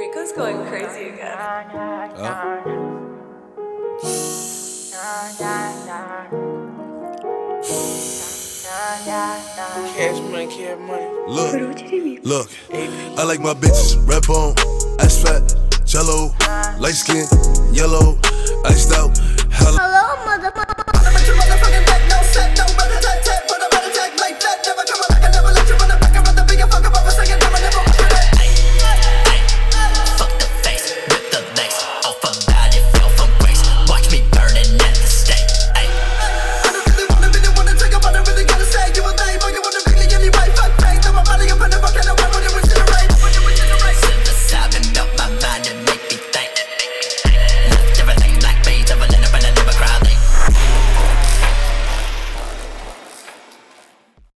Rico's going crazy again. Cash money, cash money. Look, I like my bitches red bone, ass fat, jello, light skin, yellow, iced out. Hello, motherfucker.